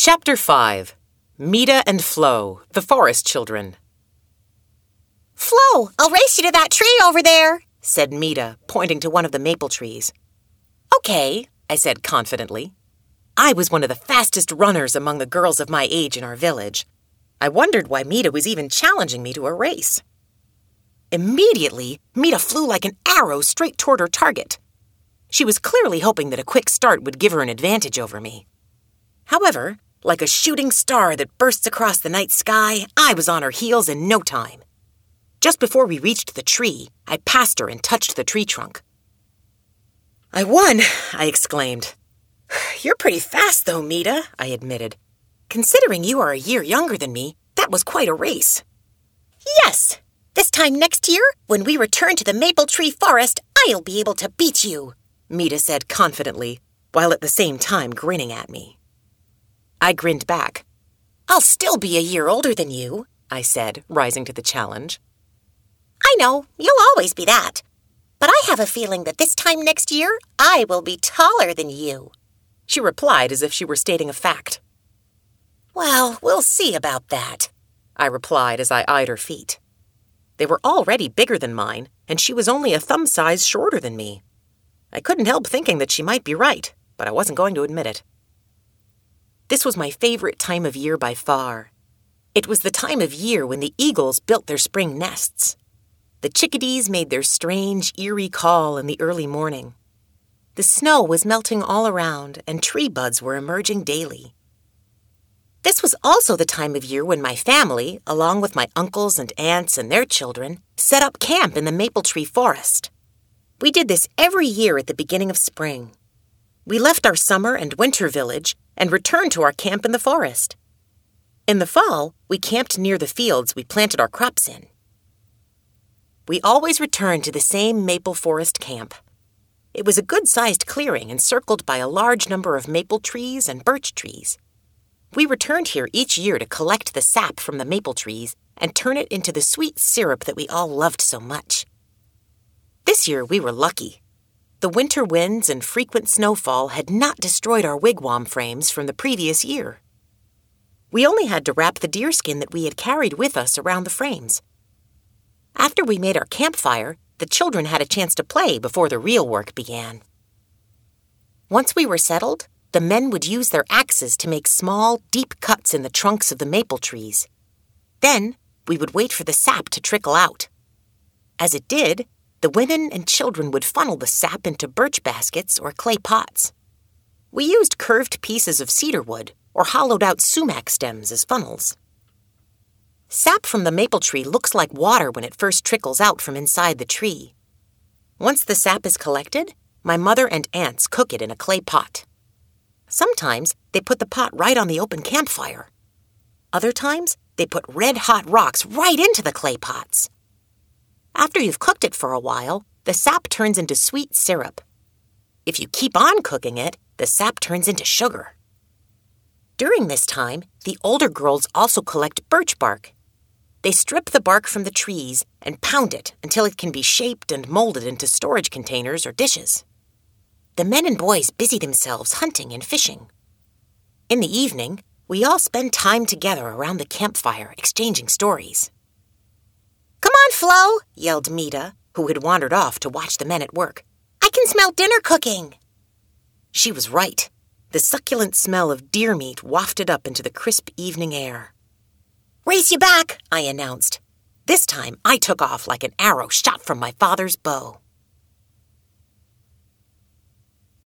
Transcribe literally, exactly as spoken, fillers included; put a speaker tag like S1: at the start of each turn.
S1: Chapter five. Mita and Flo, the Forest Children.
S2: "Flo, I'll race you to that tree over there,"
S1: said Mita, pointing to one of the maple trees. "Okay," I said confidently. I was one of the fastest runners among the girls of my age in our village. I wondered why Mita was even challenging me to a race. Immediately, Mita flew like an arrow straight toward her target. She was clearly hoping that a quick start would give her an advantage over me. However, like a shooting star that bursts across the night sky, I was on her heels in no time. Just before we reached the tree, I passed her and touched the tree trunk. "I won," I exclaimed. "You're pretty fast, though, Mita," I admitted. "Considering you are a year younger than me, that was quite a race."
S2: "Yes. This time next year, when we return to the maple tree forest, I'll be able to beat you,"
S1: Mita said confidently, while at the same time grinning at me. I grinned back. "I'll still be a year older than you," I said, rising to the challenge.
S2: "I know, you'll always be that. But I have a feeling that this time next year, I will be taller than you,"
S1: she replied as if she were stating a fact. "Well, we'll see about that," I replied as I eyed her feet. They were already bigger than mine, and she was only a thumb size shorter than me. I couldn't help thinking that she might be right, but I wasn't going to admit it. This was my favorite time of year by far. It was the time of year when the eagles built their spring nests. The chickadees made their strange, eerie call in the early morning. The snow was melting all around, and tree buds were emerging daily. This was also the time of year when my family, along with my uncles and aunts and their children, set up camp in the maple tree forest. We did this every year at the beginning of spring. We left our summer and winter village and returned to our camp in the forest. In the fall, we camped near the fields we planted our crops in. We always returned to the same maple forest camp. It was a good-sized clearing encircled by a large number of maple trees and birch trees. We returned here each year to collect the sap from the maple trees and turn it into the sweet syrup that we all loved so much. This year we were lucky. The winter winds and frequent snowfall had not destroyed our wigwam frames from the previous year. We only had to wrap the deerskin that we had carried with us around the frames. After we made our campfire, the children had a chance to play before the real work began. Once we were settled, the men would use their axes to make small, deep cuts in the trunks of the maple trees. Then, we would wait for the sap to trickle out. As it did, the women and children would funnel the sap into birch baskets or clay pots. We used curved pieces of cedar wood or hollowed-out sumac stems as funnels. Sap from the maple tree looks like water when it first trickles out from inside the tree. Once the sap is collected, my mother and aunts cook it in a clay pot. Sometimes they put the pot right on the open campfire. Other times, they put red-hot rocks right into the clay pots. After you've cooked it for a while, the sap turns into sweet syrup. If you keep on cooking it, the sap turns into sugar. During this time, the older girls also collect birch bark. They strip the bark from the trees and pound it until it can be shaped and molded into storage containers or dishes. The men and boys busy themselves hunting and fishing. In the evening, we all spend time together around the campfire exchanging stories.
S2: "Come on, Flo,"
S1: yelled Mita, who had wandered off to watch the men at work.
S2: "I can smell dinner cooking."
S1: She was right. The succulent smell of deer meat wafted up into the crisp evening air. "Race you back," I announced. This time I took off like an arrow shot from my father's bow.